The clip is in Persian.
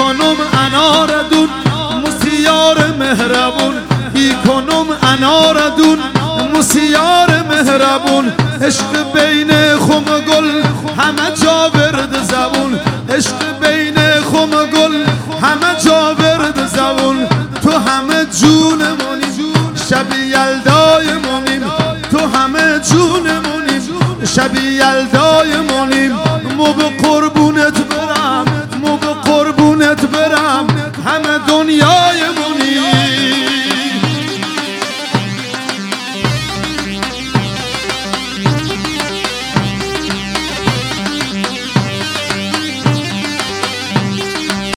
کنم اناردون مسیار مهربون بی کنم اناردون مسیار مهربون عشق بین خم گل همه جا ورد زبون عشق بین خم گل همه جا ورد زبون تو همه جونمونیم شب یلدایمونیم تو همه جونمونیم شب یلدایمونیم